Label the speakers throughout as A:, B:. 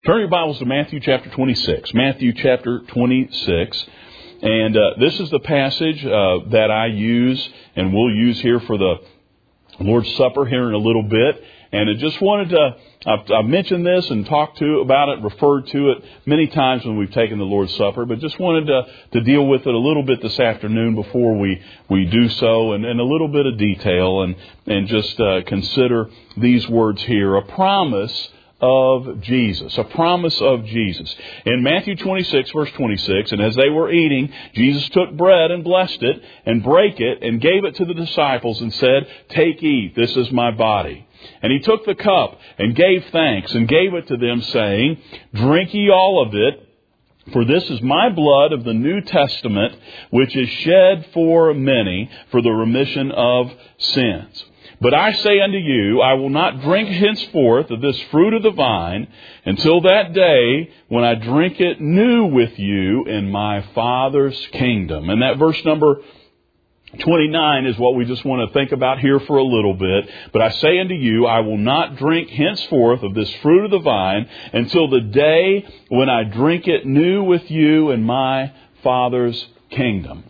A: Turn your Bibles to Matthew chapter 26. Matthew chapter 26. And this is the passage that I use and will use here for the Lord's Supper here in a little bit. And I just wanted to, I've mentioned this and talked about it, referred to it many times when we've taken the Lord's Supper, but just wanted to deal with it a little bit this afternoon before we do so, and a little bit of detail, and just consider these words here. A promise of Jesus. A promise of Jesus. In Matthew 26, verse 26, and as they were eating, Jesus took bread and blessed it, and brake it, and gave it to the disciples, and said, "Take, eat, this is my body." And he took the cup, and gave thanks, and gave it to them, saying, "Drink ye all of it, for this is my blood of the New Testament, which is shed for many for the remission of sins. But I say unto you, I will not drink henceforth of this fruit of the vine until that day when I drink it new with you in my Father's kingdom." And that verse number 29 is what we just want to think about here for a little bit. But I say unto you, I will not drink henceforth of this fruit of the vine until the day when I drink it new with you in my Father's kingdom.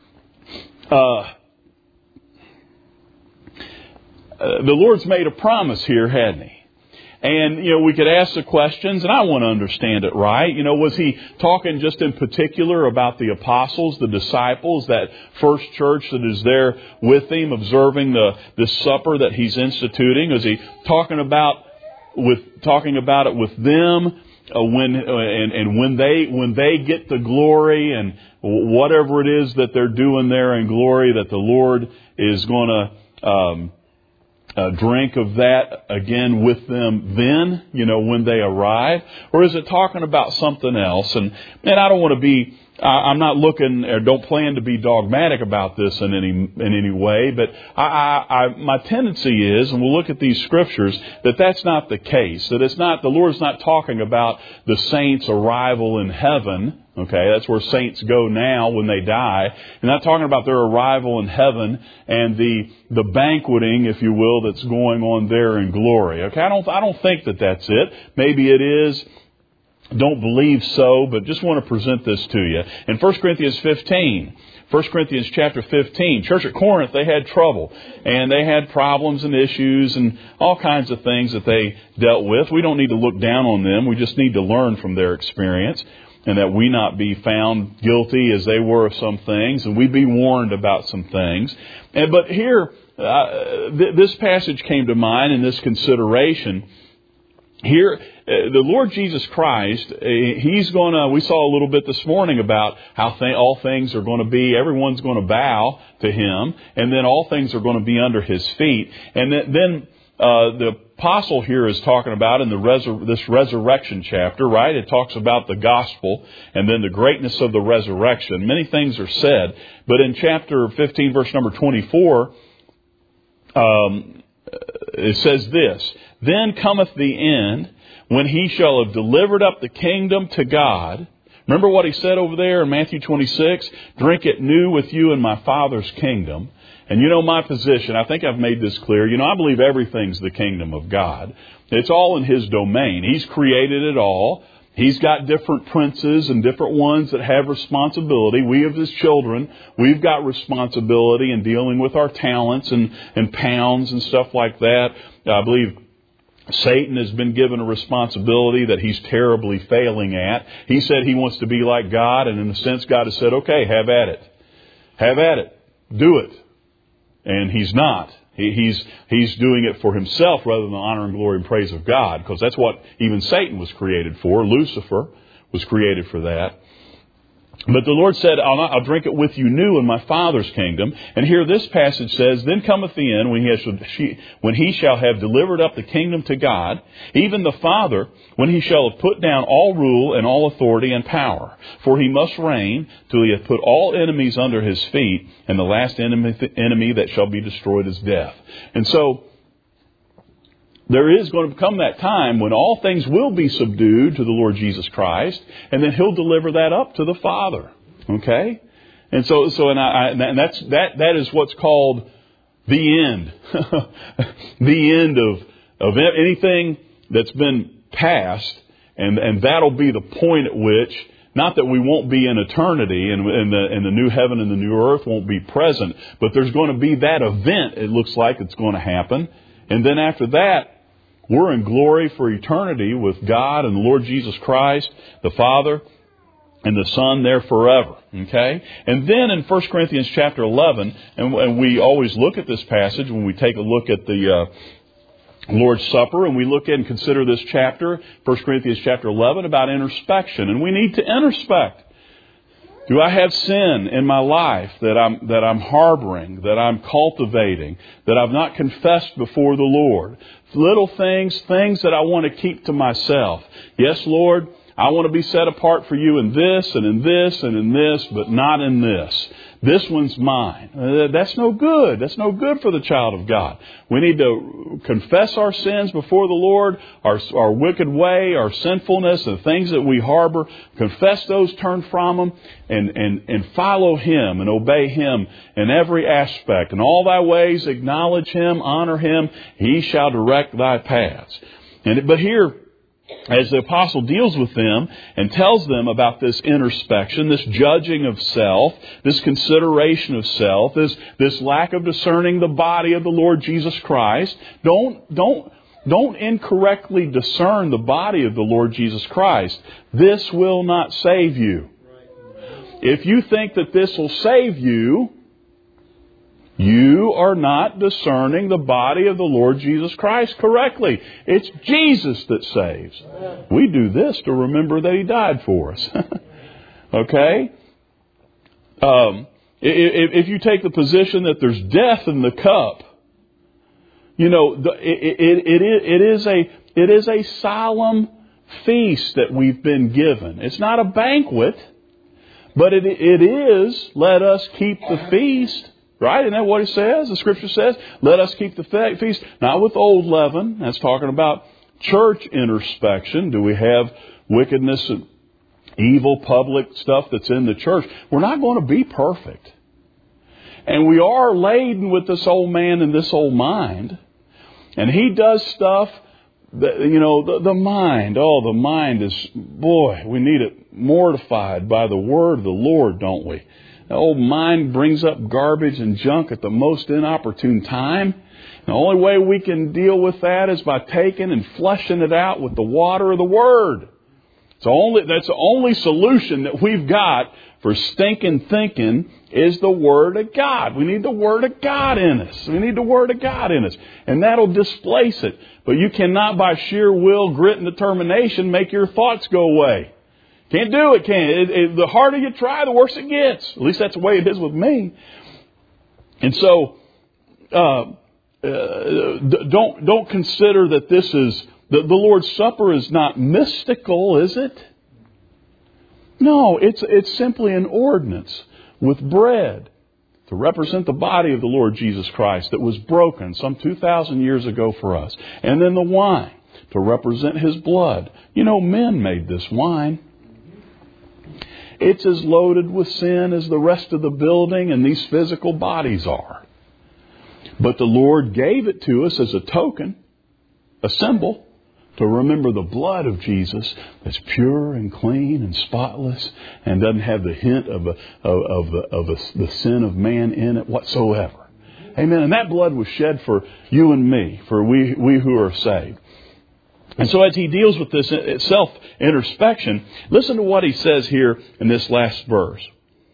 A: The Lord's made a promise here, hadn't He? And, we could ask the questions, and I want to understand it right. Was He talking just in particular about the apostles, the disciples, that first church that is there with Him, observing this supper that He's instituting? Is He talking about it with them when they get the glory, and whatever it is that they're doing there in glory, that the Lord is going to drink of that again with them then, when they arrive? Or is it talking about something else? And I don't want to be, I'm not looking, or don't plan to be dogmatic about this in any way, but my tendency is, and we'll look at these scriptures, that's not the case. That it's not, the Lord's not talking about the saints' arrival in heaven. Okay, that's where saints go now when they die. And not talking about their arrival in heaven and the banqueting, if you will, that's going on there in glory. Okay, I don't think that's it. Maybe it is. Don't believe so, but just want to present this to you. In 1 Corinthians 15, 1 Corinthians chapter 15, church at Corinth, they had trouble. And they had problems and issues and all kinds of things that they dealt with. We don't need to look down on them. We just need to learn from their experience, and that we not be found guilty as they were of some things, and we be warned about some things. But here, this passage came to mind in this consideration. Here, the Lord Jesus Christ, He's going to, we saw a little bit this morning about how all things are going to be, everyone's going to bow to Him, and then all things are going to be under His feet. And then the apostle here is talking about in this resurrection chapter, right? It talks about the gospel and then the greatness of the resurrection. Many things are said, but in chapter 15, verse number 24, it says this: "Then cometh the end, when He shall have delivered up the kingdom to God." Remember what He said over there in Matthew 26? "Drink it new with you in my Father's kingdom." And my position, I think I've made this clear. I believe everything's the kingdom of God. It's all in His domain. He's created it all. He's got different princes and different ones that have responsibility. We as His children, we've got responsibility in dealing with our talents and pounds and stuff like that. I believe Satan has been given a responsibility that he's terribly failing at. He said he wants to be like God, and in a sense God has said, okay, have at it. Have at it. Do it. And he's not. He's doing it for himself rather than the honor and glory and praise of God, because that's what even Satan was created for. Lucifer was created for that. But the Lord said, I'll drink it with you new in my Father's kingdom. And here this passage says, "Then cometh the end, when He shall have delivered up the kingdom to God, even the Father, when He shall have put down all rule and all authority and power. For He must reign till He hath put all enemies under His feet, and the last enemy that shall be destroyed is death." And so, there is going to come that time when all things will be subdued to the Lord Jesus Christ, and then He'll deliver that up to the Father. Okay? And and that is what's called the end. The end of anything that's been past And that'll be the point at which, not that we won't be in eternity and the new heaven and the new earth won't be present, but there's going to be that event, it looks like it's going to happen. And then after that, we're in glory for eternity with God and the Lord Jesus Christ, the Father, and the Son there forever. Okay? And then in 1 Corinthians chapter 11, and we always look at this passage when we take a look at the Lord's Supper, and we look at and consider this chapter, 1 Corinthians chapter 11, about introspection. And we need to introspect. Do I have sin in my life that I'm harboring, that I'm cultivating, that I've not confessed before the Lord? Little things that I want to keep to myself. Yes, Lord, I want to be set apart for you in this and in this and in this, but not in this. This one's mine. That's no good. That's no good for the child of God. We need to confess our sins before the Lord, our wicked way, our sinfulness, the things that we harbor. Confess those, turn from them, and follow Him and obey Him in every aspect. In all thy ways acknowledge Him, honor Him. He shall direct thy paths. But here, as the apostle deals with them and tells them about this introspection, this judging of self, this consideration of self, this lack of discerning the body of the Lord Jesus Christ, don't incorrectly discern the body of the Lord Jesus Christ. This will not save you. If you think that this will save you, you are not discerning the body of the Lord Jesus Christ correctly. It's Jesus that saves. We do this to remember that He died for us. Okay? If you take the position that there's death in the cup, you know, it is a solemn feast that we've been given. It's not a banquet, but it is, let us keep the feast. Right? Isn't that what it says? The Scripture says, let us keep the feast, not with old leaven. That's talking about church introspection. Do we have wickedness and evil public stuff that's in the church? We're not going to be perfect. And we are laden with this old man and this old mind. And he does stuff that, you know, the mind. Oh, the mind is, boy, we need it mortified by the word of the Lord, don't we? The old mind brings up garbage and junk at the most inopportune time. The only way we can deal with that is by taking and flushing it out with the water of the Word. That's the only solution that we've got for stinking thinking is the Word of God. We need the Word of God in us. We need the Word of God in us. And that'll displace it. But you cannot by sheer will, grit, and determination make your thoughts go away. Can't do it, can. The harder you try, the worse it gets. At least that's the way it is with me. And so, don't consider that this is the Lord's Supper is not mystical, is it? No, it's simply an ordinance with bread to represent the body of the Lord Jesus Christ that was broken some 2,000 years ago for us, and then the wine to represent His blood. You know, men made this wine. It's as loaded with sin as the rest of the building and these physical bodies are. But the Lord gave it to us as a token, a symbol, to remember the blood of Jesus that's pure and clean and spotless and doesn't have the hint of the sin of man in it whatsoever. Amen. And that blood was shed for you and me, for we who are saved. And so as he deals with this self-introspection, listen to what he says here in this last verse.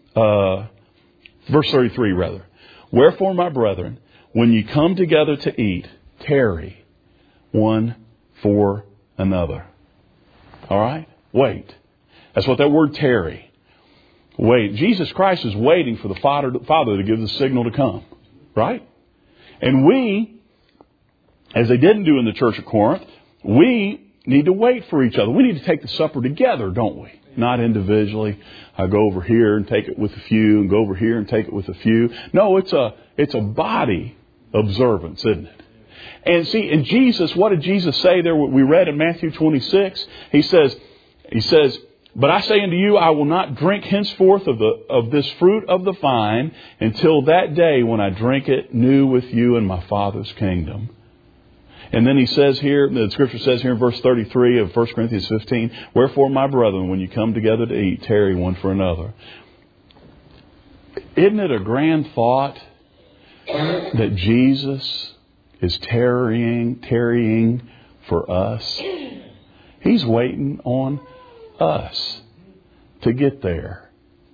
A: Verse 33, rather. Wherefore, my brethren, when ye come together to eat, tarry one for another. All right? Wait. That's what that word tarry. Wait. Jesus Christ is waiting for the Father to give the signal to come. Right? And we, as they didn't do in the church of Corinth, we need to wait for each other. We need to take the supper together, don't we? Not individually. I go over here and take it with a few and go over here and take it with a few. No, it's a body observance, isn't it? And see, in Jesus, what did Jesus say there? We read in Matthew 26. He says, but I say unto you, I will not drink henceforth of this fruit of the vine until that day when I drink it new with you in my Father's kingdom. And then he says here, the Scripture says here in verse 33 of 1 Corinthians 15, "Wherefore, my brethren, when you come together to eat, tarry one for another." Isn't it a grand thought that Jesus is tarrying for us? He's waiting on us to get there,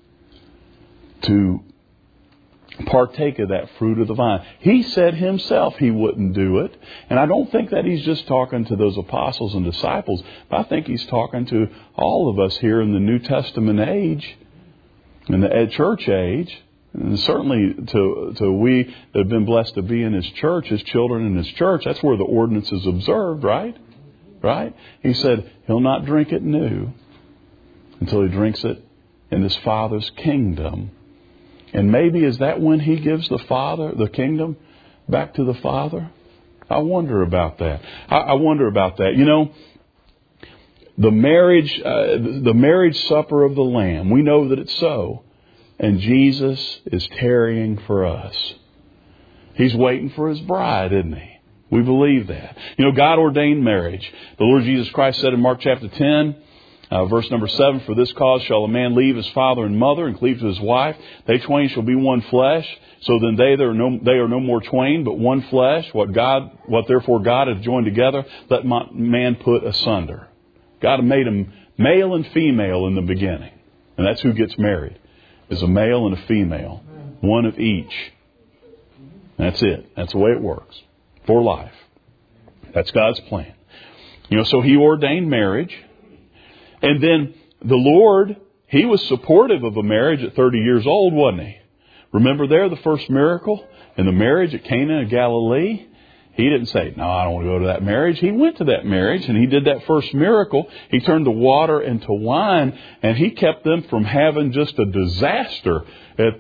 A: to partake of that fruit of the vine. He said himself he wouldn't do it. And I don't think that he's just talking to those apostles and disciples, but I think he's talking to all of us here in the New Testament age, in the church age, and certainly to we that have been blessed to be in His church, His children in His church. That's where the ordinance is observed, right? Right? He said He'll not drink it new until He drinks it in His Father's kingdom. And maybe is that when He gives the kingdom back to the Father? I wonder about that. I wonder about that. You know, the marriage supper of the Lamb, we know that it's so. And Jesus is tarrying for us. He's waiting for His bride, isn't He? We believe that. You know, God ordained marriage. The Lord Jesus Christ said in Mark chapter 10, verse number 7, "For this cause shall a man leave his father and mother and cleave to his wife. They twain shall be one flesh. So then they are no more twain, but one flesh. What therefore God hath joined together, let man put asunder." God made them male and female in the beginning. And that's who gets married, is a male and a female. One of each. That's it. That's the way it works. For life. That's God's plan. You know, so He ordained marriage. And then the Lord, He was supportive of a marriage at 30 years old, wasn't He? Remember there, the first miracle in the marriage at Cana of Galilee? He didn't say, "No, I don't want to go to that marriage." He went to that marriage and He did that first miracle. He turned the water into wine, and He kept them from having just a disaster at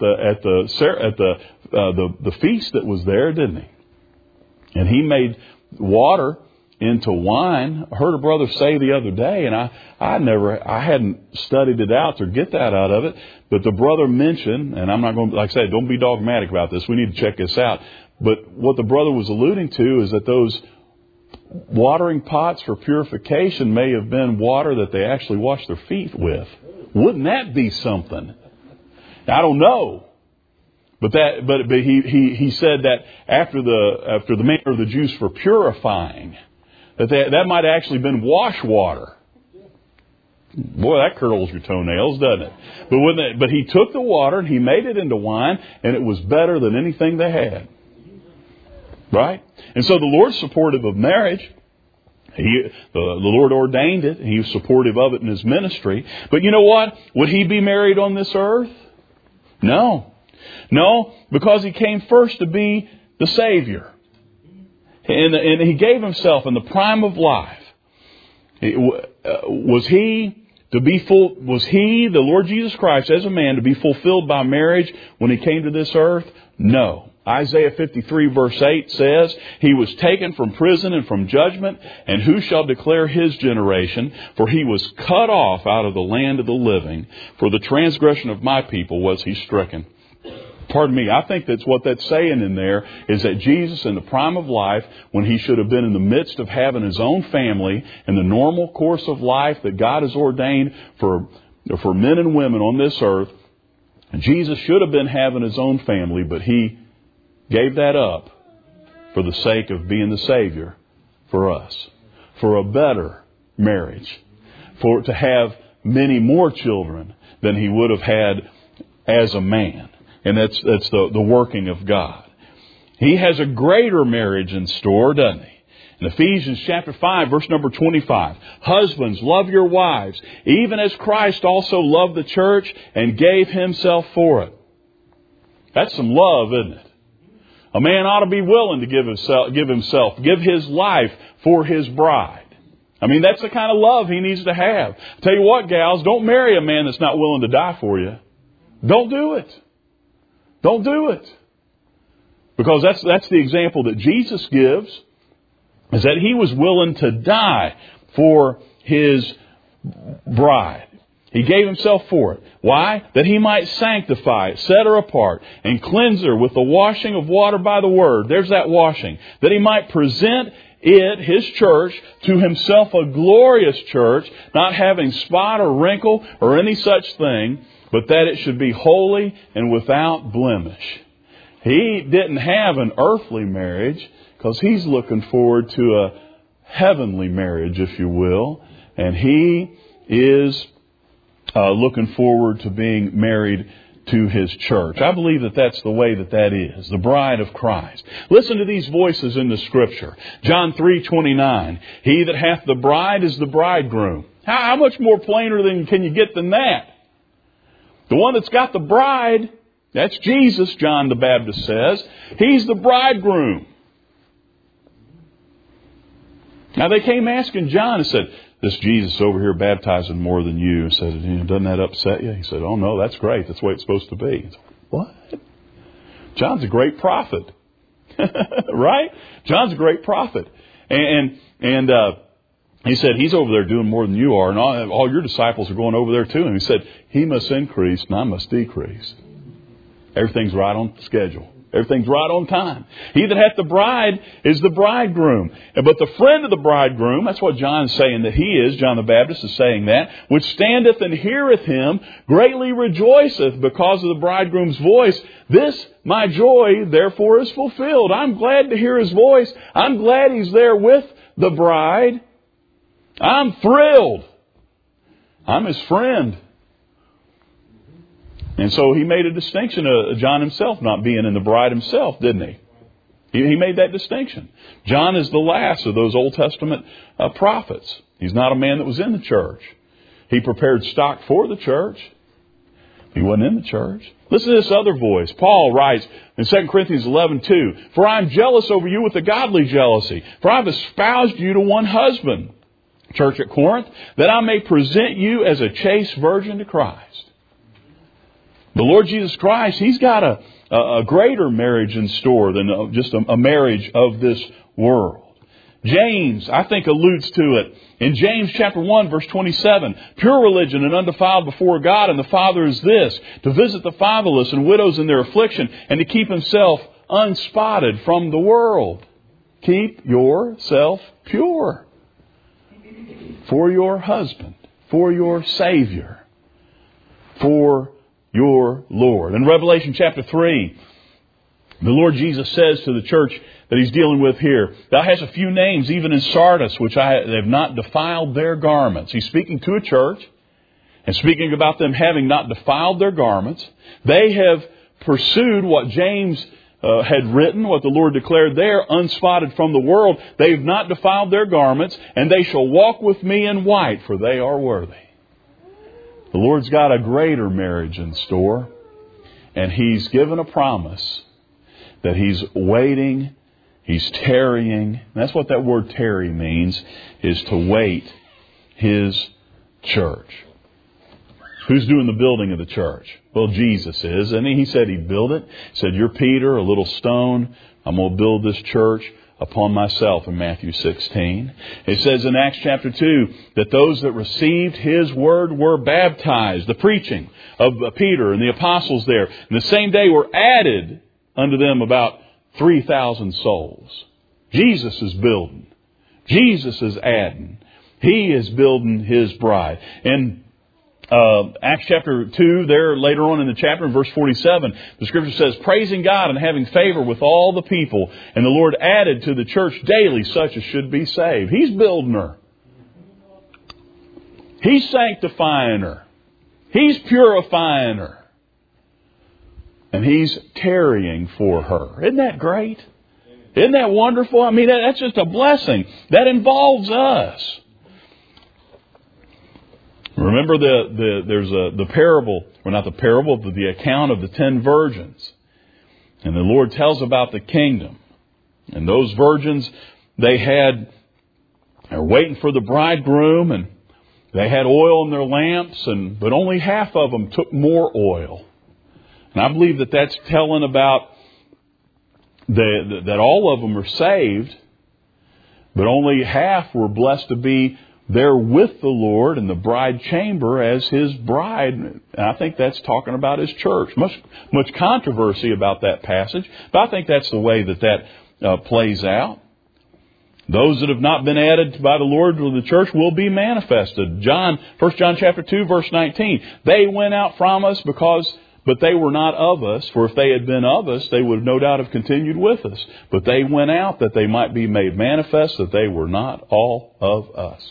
A: the feast that was there, didn't He? And He made water into wine. I heard a brother say the other day, and I hadn't studied it out to get that out of it, but the brother mentioned, and I'm not going to, like I said, don't be dogmatic about this. We need to check this out. But what the brother was alluding to is that those watering pots for purification may have been water that they actually washed their feet with. Wouldn't that be something? I don't know. But he said that after the manner of the Jews for purifying, that might have actually been wash water. Boy, that curls your toenails, doesn't it? But He took the water and He made it into wine, and it was better than anything they had. Right? And so the Lord's supportive of marriage. The Lord ordained it. He was supportive of it in His ministry. But you know what? Would He be married on this earth? No. No, because He came first to be the Savior. And He gave Himself in the prime of life. Was He, the Lord Jesus Christ, as a man, to be fulfilled by marriage when He came to this earth? No. Isaiah 53 verse 8 says, "He was taken from prison and from judgment, and who shall declare His generation? For He was cut off out of the land of the living. For the transgression of my people was He stricken." Pardon me, I think that's what that's saying in there, is that Jesus in the prime of life, when He should have been in the midst of having His own family and the normal course of life that God has ordained for men and women on this earth, Jesus should have been having His own family, but He gave that up for the sake of being the Savior for us, for a better marriage, to have many more children than He would have had as a man. And that's the working of God. He has a greater marriage in store, doesn't He? In Ephesians chapter 5, verse number 25, "Husbands, love your wives, even as Christ also loved the church and gave Himself for it." That's some love, isn't it? A man ought to be willing to give his life for his bride. I mean, that's the kind of love he needs to have. I tell you what, gals, don't marry a man that's not willing to die for you. Don't do it. Don't do it. Because that's the example that Jesus gives, is that He was willing to die for His bride. He gave Himself for it. Why? That He might sanctify it, set her apart, and cleanse her with the washing of water by the Word. There's that washing. That He might present it, His church, to Himself a glorious church, not having spot or wrinkle or any such thing, but that it should be holy and without blemish. He didn't have an earthly marriage because He's looking forward to a heavenly marriage, if you will. And He is looking forward to being married to His church. I believe that that's the way that is, the bride of Christ. Listen to these voices in the Scripture. John 3:29. He that hath the bride is the bridegroom. How much more plainer can you get than that? The one that's got the bride, that's Jesus, John the Baptist says. He's the bridegroom. Now they came asking John and said, this Jesus over here baptizing more than you. And said, doesn't that upset you? He said, oh no, that's great. That's the way it's supposed to be. He said, what? John's a great prophet. Right? John's a great prophet. And he said, he's over there doing more than you are. And all your disciples are going over there too. And he said, he must increase and I must decrease. Everything's right on schedule. Everything's right on time. He that hath the bride is the bridegroom. But the friend of the bridegroom, that's what John's saying that he is, John the Baptist is saying that, which standeth and heareth him, greatly rejoiceth because of the bridegroom's voice. This, my joy, therefore is fulfilled. I'm glad to hear his voice. I'm glad he's there with the bride. I'm thrilled. I'm his friend. And so he made a distinction of John himself not being in the bride himself, didn't he? He made that distinction. John is the last of those Old Testament prophets. He's not a man that was in the church. He prepared stock for the church. He wasn't in the church. Listen to this other voice. Paul writes in 2 Corinthians 11:2, for I am jealous over you with a godly jealousy, for I have espoused you to one husband, church at Corinth, that I may present you as a chaste virgin to Christ. The Lord Jesus Christ, He's got a greater marriage in store than just a marriage of this world. James, I think, alludes to it. In James chapter 1, verse 27, pure religion and undefiled before God and the Father is this, to visit the fatherless and widows in their affliction and to keep himself unspotted from the world. Keep yourself pure for your husband, for your Savior, for your Lord. In Revelation chapter 3, the Lord Jesus says to the church that He's dealing with here, thou hast a few names even in Sardis, which they have not defiled their garments. He's speaking to a church and speaking about them having not defiled their garments. They have pursued what James had written, what the Lord declared there, unspotted from the world. They have not defiled their garments, and they shall walk with me in white, for they are worthy. The Lord's got a greater marriage in store, and He's given a promise that He's waiting, He's tarrying. And that's what that word tarry means, is to wait His church. Who's doing the building of the church? Well, Jesus is. And He said He'd build it. He said, you're Peter, a little stone. I'm going to build this church upon myself in Matthew 16. It says in Acts chapter 2 that those that received His word were baptized. The preaching of Peter and the apostles there. And the same day were added unto them about 3,000 souls. Jesus is building. Jesus is adding. He is building His bride. And Acts chapter 2, there later on in the chapter, in verse 47, the Scripture says, praising God and having favor with all the people. And the Lord added to the church daily such as should be saved. He's building her. He's sanctifying her. He's purifying her. And He's tarrying for her. Isn't that great? Isn't that wonderful? I mean, that's just a blessing. That involves us. Remember there's the parable, or not the parable, but the account of the 10 virgins. And the Lord tells about the kingdom. And those virgins, they're waiting for the bridegroom, and they had oil in their lamps, but only half of them took more oil. And I believe that that's telling about that all of them are saved, but only half were blessed to be there with the Lord in the bride chamber as His bride. And I think that's talking about His church. Much controversy about that passage, but I think that's the way that plays out. Those that have not been added by the Lord to the church will be manifested. 1 John chapter 2, verse 19. They went out from us but they were not of us. For if they had been of us, they would no doubt have continued with us. But they went out that they might be made manifest that they were not all of us.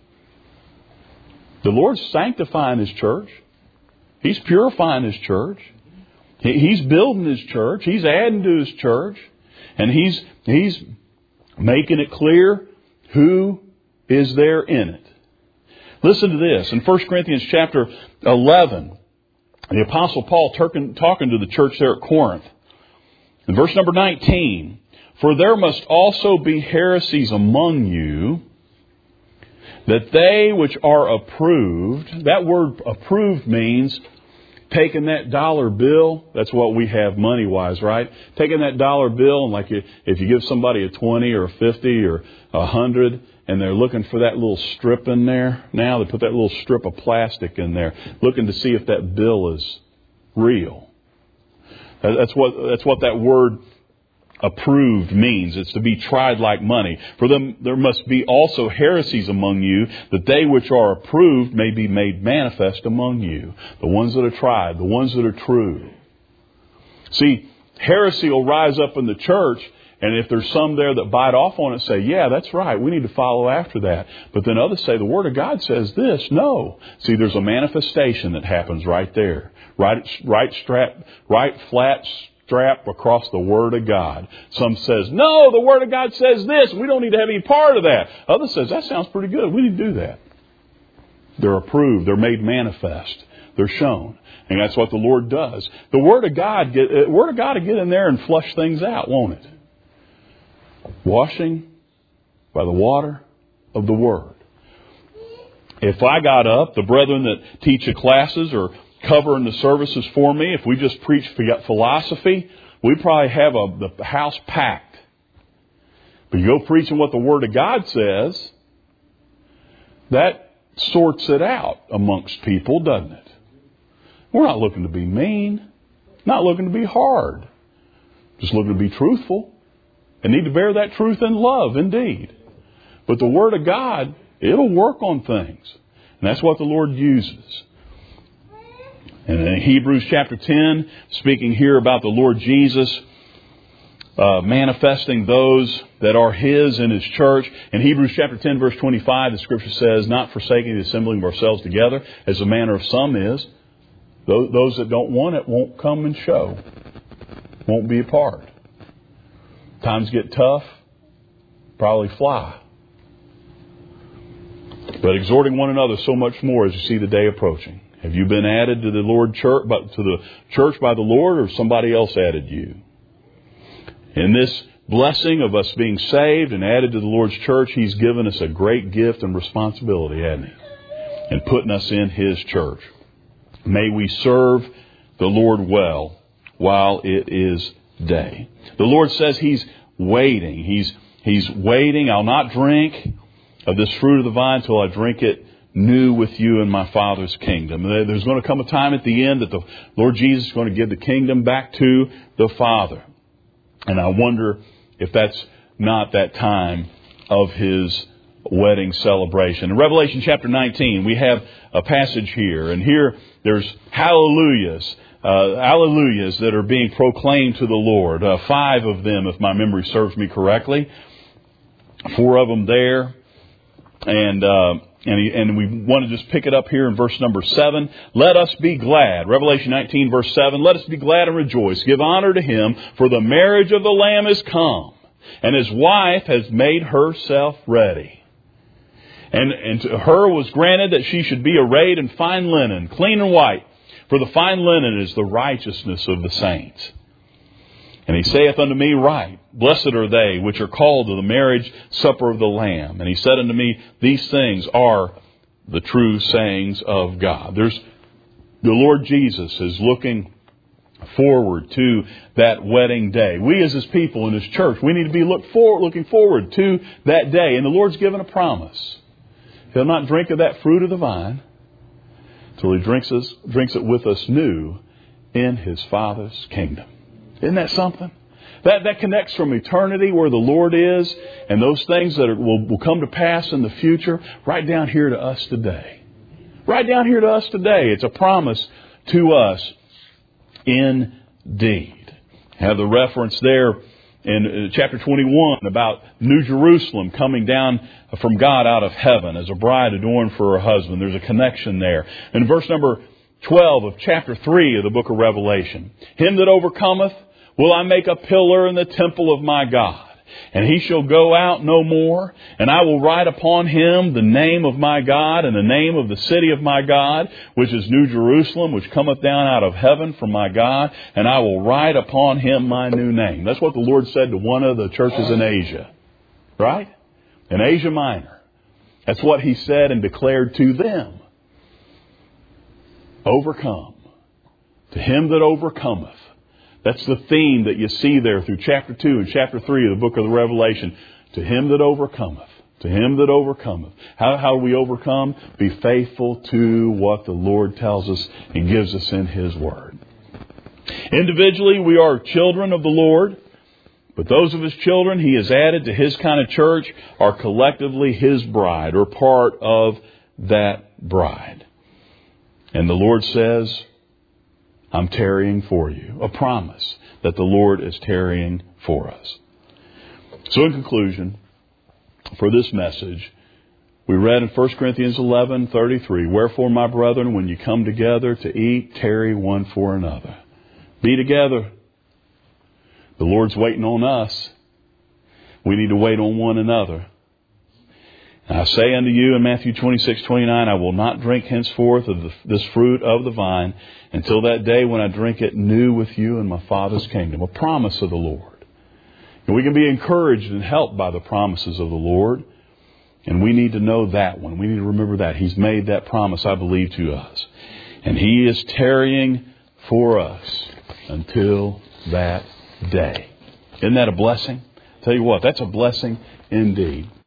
A: The Lord's sanctifying His church. He's purifying His church. He's building His church. He's adding to His church. And He's making it clear who is there in it. Listen to this. In 1 Corinthians chapter 11, the Apostle Paul talking to the church there at Corinth. In verse number 19, for there must also be heresies among you, that they which are approved, that word approved means taking that dollar bill, that's what we have money-wise, right? Taking that dollar bill, and like if you give somebody a 20 or a 50 or a 100, and they're looking for that little strip in there, now they put that little strip of plastic in there, looking to see if that bill is real. That's what that word approved means. It's to be tried like money. For them there must be also heresies among you, that they which are approved may be made manifest among you. The ones that are tried, the ones that are true. See, heresy will rise up in the church, and if there's some there that bite off on it, say, yeah, that's right, we need to follow after that. But then others say, the Word of God says this. No. See, there's a manifestation that happens right there. Right flat strap across the Word of God. Some says, no, the Word of God says this. We don't need to have any part of that. Others says, that sounds pretty good. We need to do that. They're approved. They're made manifest. They're shown. And that's what the Lord does. The Word of God will get in there and flush things out, won't it? Washing by the water of the Word. If I got up, the brethren that teach the classes or covering the services for me, if we just preach philosophy, we'd probably have the house packed. But you go preaching what the Word of God says, that sorts it out amongst people, doesn't it? We're not looking to be mean, not looking to be hard, just looking to be truthful and need to bear that truth in love indeed. But the Word of God, it'll work on things. And that's what the Lord uses. And in Hebrews chapter 10, speaking here about the Lord Jesus manifesting those that are His in His church. In Hebrews chapter 10, verse 25, the Scripture says, not forsaking the assembling of ourselves together, as the manner of some is. Those that don't want it won't come and show. Won't be a part. Times get tough, probably fly. But exhorting one another so much more as you see the day approaching. Have you been added to the church by the Lord, or somebody else added you? In this blessing of us being saved and added to the Lord's church, He's given us a great gift and responsibility, hasn't He? And putting us in His church. May we serve the Lord well while it is day. The Lord says He's waiting. He's waiting. I'll not drink of this fruit of the vine till I drink it new with you in my Father's kingdom. There's going to come a time at the end that the Lord Jesus is going to give the kingdom back to the Father. And I wonder if that's not that time of His wedding celebration. In Revelation chapter 19, we have a passage here. And here there's hallelujahs. Hallelujahs that are being proclaimed to the Lord. 5 of them, if my memory serves me correctly. 4 of them there. And we want to just pick it up here in verse number 7. Let us be glad. Revelation 19, verse 7. Let us be glad and rejoice. Give honor to Him, for the marriage of the Lamb is come, and His wife has made herself ready. And to her was granted that she should be arrayed in fine linen, clean and white. For the fine linen is the righteousness of the saints. And He saith unto me, Right, blessed are they which are called to the marriage supper of the Lamb. And He said unto me, These things are the true sayings of God. The Lord Jesus is looking forward to that wedding day. We as His people in His church, we need to be looking forward to that day. And the Lord's given a promise. He'll not drink of that fruit of the vine till He drinks it with us new in His Father's kingdom. Isn't that something? That connects from eternity where the Lord is and those things that will come to pass in the future right down here to us today. Right down here to us today. It's a promise to us indeed. I have the reference there in chapter 21 about New Jerusalem coming down from God out of heaven as a bride adorned for her husband. There's a connection there. In verse number 12 of chapter 3 of the book of Revelation, him that overcometh will I make a pillar in the temple of my God, and he shall go out no more, and I will write upon him the name of my God and the name of the city of my God, which is New Jerusalem, which cometh down out of heaven from my God, and I will write upon him my new name. That's what the Lord said to one of the churches in Asia, right? In Asia Minor. That's what he said and declared to them. Overcome. To him that overcometh. That's the theme that you see there through chapter 2 and chapter 3 of the book of the Revelation. To him that overcometh. To him that overcometh. How do we overcome? Be faithful to what the Lord tells us and gives us in His Word. Individually, we are children of the Lord. But those of His children He has added to His kind of church are collectively His bride or part of that bride. And the Lord says, I'm tarrying for you. A promise that the Lord is tarrying for us. So in conclusion, for this message, we read in 1 Corinthians 11:33, wherefore, my brethren, when you come together to eat, tarry one for another. Be together. The Lord's waiting on us. We need to wait on one another. And I say unto you in Matthew 26:29, I will not drink henceforth of this fruit of the vine until that day when I drink it new with you in my Father's kingdom. A promise of the Lord. And we can be encouraged and helped by the promises of the Lord. And we need to know that one. We need to remember that. He's made that promise, I believe, to us. And He is tarrying for us until that day. Isn't that a blessing? Tell you what, that's a blessing indeed.